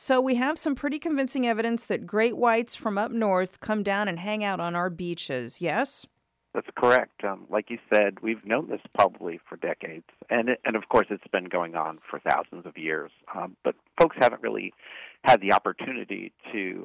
So we have some pretty convincing evidence that great whites from up north come down and hang out on our beaches, yes? That's correct. Like you said, we've known this probably for decades, and of course it's been going on for thousands of years. But folks haven't really had the opportunity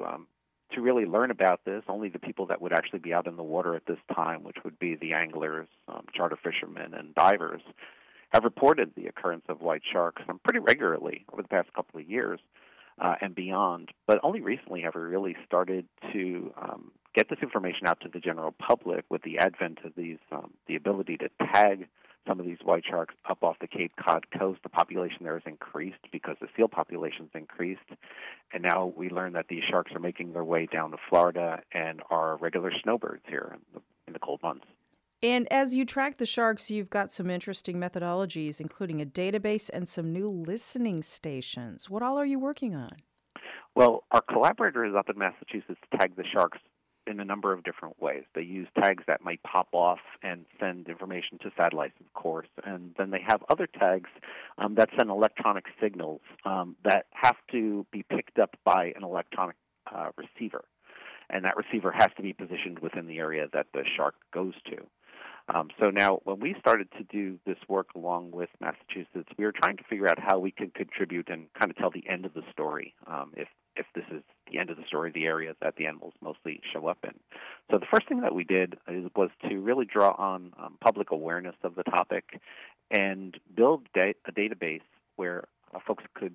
to really learn about this. Only the people that would actually be out in the water at this time, which would be the anglers, charter fishermen, and divers, have reported the occurrence of white sharks pretty regularly over the past couple of years and beyond. But only recently have we really started to get this information out to the general public with the advent of these, the ability to tag some of these white sharks up off the Cape Cod coast. The population there has increased because the seal population's increased, and now we learn that these sharks are making their way down to Florida and are regular snowbirds here in the cold months. And as you track the sharks, you've got some interesting methodologies, including a database and some new listening stations. What all are you working on? Well, our collaborators up in Massachusetts tag the sharks in a number of different ways. They use tags that might pop off and send information to satellites, of course, and then they have other tags that send electronic signals that have to be picked up by an electronic receiver, and that receiver has to be positioned within the area that the shark goes to. So now, when we started to do this work along with Massachusetts, we were trying to figure out how we could contribute and kind of tell the end of the story, if this is the end of the story, the area that the animals mostly show up in. So the first thing that we did was to really draw on public awareness of the topic and build a database where folks could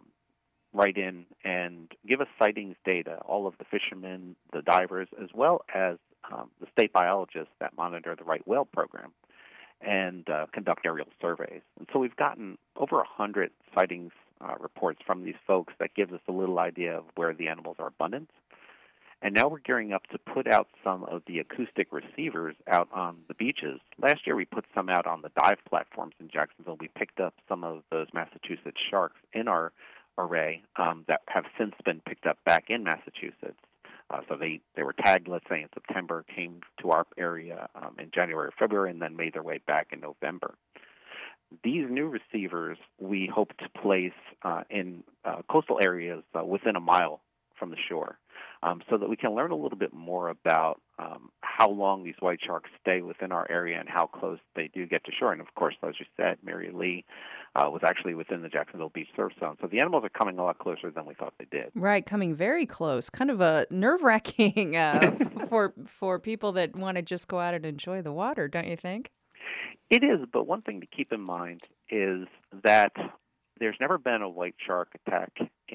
write in and give us sightings data, all of the fishermen, the divers, as well as the state biologists that monitor the right whale program and conduct aerial surveys. And so we've gotten over 100 sightings reports from these folks that gives us a little idea of where the animals are abundant. And now we're gearing up to put out some of the acoustic receivers out on the beaches. Last year we put some out on the dive platforms in Jacksonville. We picked up some of those Massachusetts sharks in our array that have since been picked up back in Massachusetts. So they were tagged, let's say, in September, came to our area in January or February, and then made their way back in November. These new receivers we hope to place in coastal areas within a mile from the shore so that we can learn a little bit more about how long these white sharks stay within our area and how close they do get to shore. And, of course, as you said, Mary Lee was actually within the Jacksonville Beach surf zone. So the animals are coming a lot closer than we thought they did. Right, coming very close. Kind of a nerve-wracking for people that want to just go out and enjoy the water, don't you think? It is, but one thing to keep in mind is that there's never been a white shark attack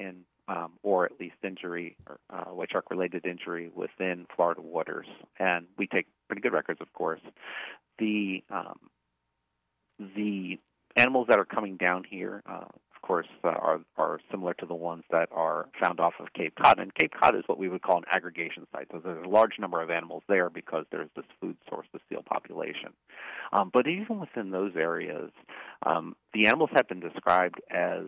or at least injury, or white shark-related injury within Florida waters. And we take pretty good records, of course. The animals that are coming down here, of course, are similar to the ones that are found off of Cape Cod. And Cape Cod is what we would call an aggregation site. So there's a large number of animals there because there's this food source, the seal population. But even within those areas, the animals have been described as,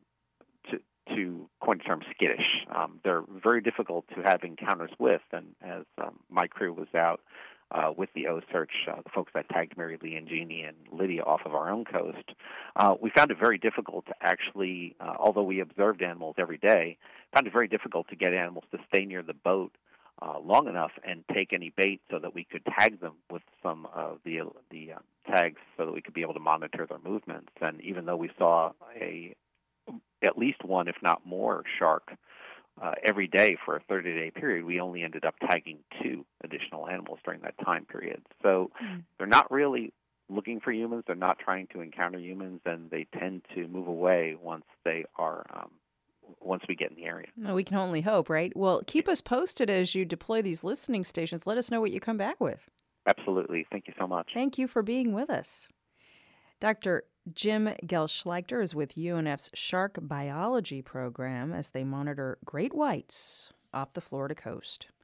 to coin the term, skittish. They're very difficult to have encounters with, and as my crew was out with the O-Search, the folks that tagged Mary Lee and Jeannie and Lydia off of our own coast, we found it very difficult to actually, although we observed animals every day, found it very difficult to get animals to stay near the boat long enough and take any bait so that we could tag them with some of the tags so that we could be able to monitor their movements. And even though we saw at least one, if not more, shark every day for a 30-day period, we only ended up tagging 2 additional animals during that time period. So they're not really looking for humans. They're not trying to encounter humans, and they tend to move away once they are once we get in the area. No, we can only hope, right? Well, keep us posted as you deploy these listening stations. Let us know what you come back with. Absolutely. Thank you so much. Thank you for being with us. Dr. Jim Gelschleichter is with UNF's Shark Biology program as they monitor great whites off the Florida coast.